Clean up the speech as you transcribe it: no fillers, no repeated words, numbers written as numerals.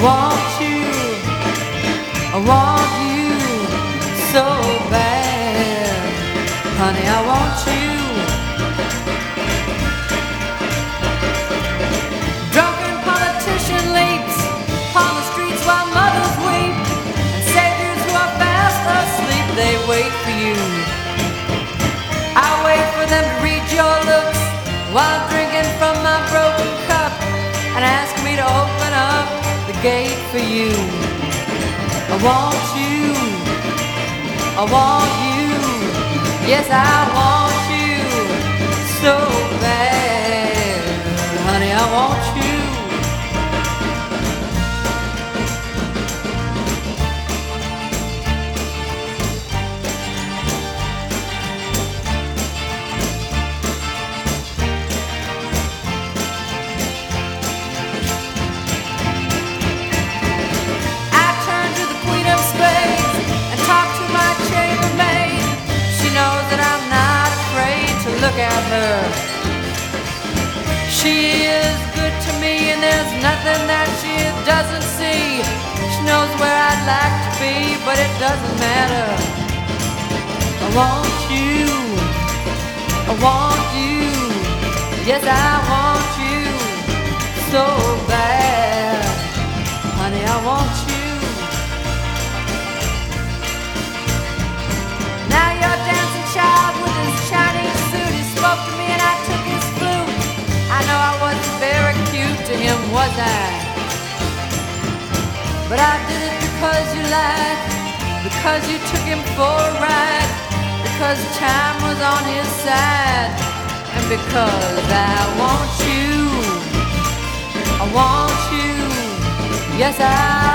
want you, I want you so bad. Honey, I want you. Drunken politician leaps upon the streets while mothers weep, and saviors who are fast asleep, they wait for you. I wait for them to read your looks while drinking from my broken cup, and ask me to open up the gate for you. I want you, I want you, yes I want you so bad. Honey, I want you. Look at her. She is good to me, and there's nothing that she doesn't see. She knows where I'd like to be, but it doesn't matter. I want you, I want you, yes I want you so bad. Honey, I want you. Now you're dancing child with his Chinese suit. He spoke to me and I took his flute. I know I wasn't very cute to him, was I? But I did it because you lied, because you took him for a ride, because time was on his side, and because I want you, I want you, yes I